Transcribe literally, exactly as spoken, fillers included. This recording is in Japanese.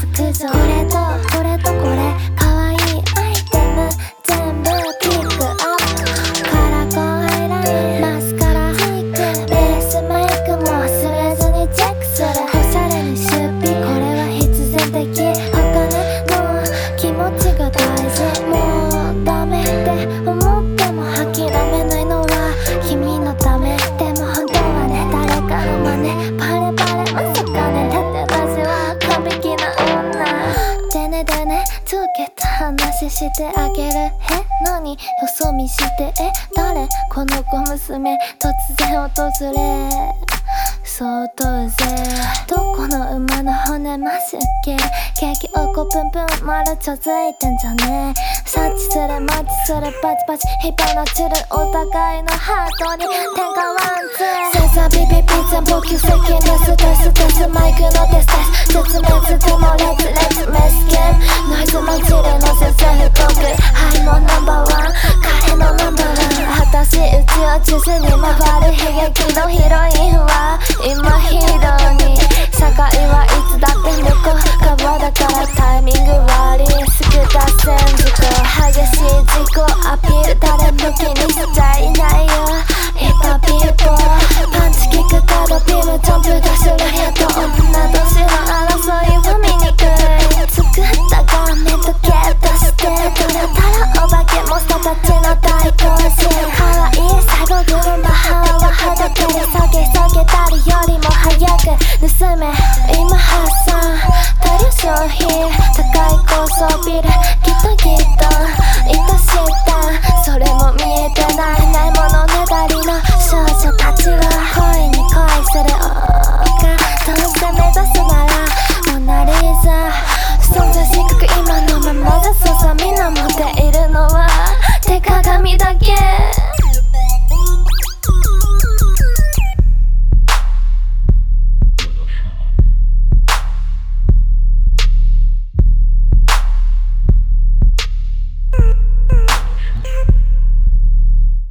す苦情。これとこれとこれかわいいアイテム全部ピックアップ。カラコンアイラインマスカラチークベースメイクも忘れずにチェックする。おしゃれに出費これは必然的。お金の気持ちが大事。もうダメって思っても諦めないのは君のため。でも本当はね誰かの真似バレバレまさかね。だって私は完璧な女でねでねつけた話してあげる。え何よそ見してえ誰この子娘突然訪れそうとうぜ。どこの馬の骨マシュケケーキおこぷんぷん丸ちょづいてんじゃねえ。察知するマッチするパチパチ日々のチルお互いのハートに天下ワンツー。センサーピピピ全部急接近レステステスマイクのテステス絶滅でも列